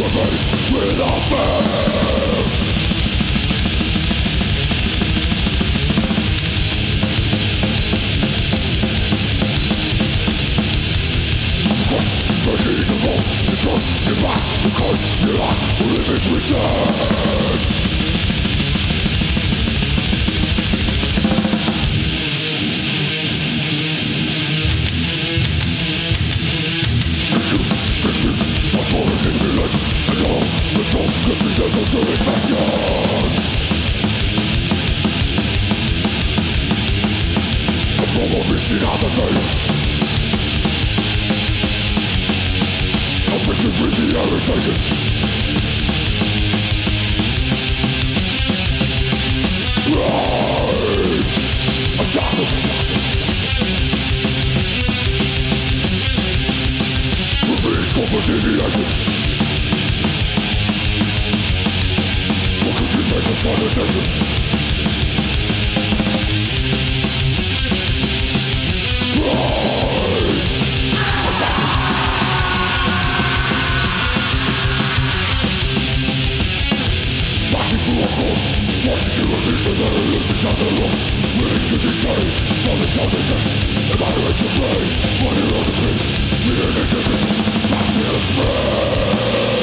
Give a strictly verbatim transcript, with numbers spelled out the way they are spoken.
without fear. Breaking the mold, you turn your back because you're not living pretend. Cause she doesn't do infections. A form of machine has a veil. Afflicted with the irritated. Brain assassin. To finish covered in the acid. Faces condemnation. Brain assassin. Marching through a court, marching to a beat and then illusions on the road. Willing to decay, from intelligence, evaluate your brain, body on the pin, leading into this massive frame.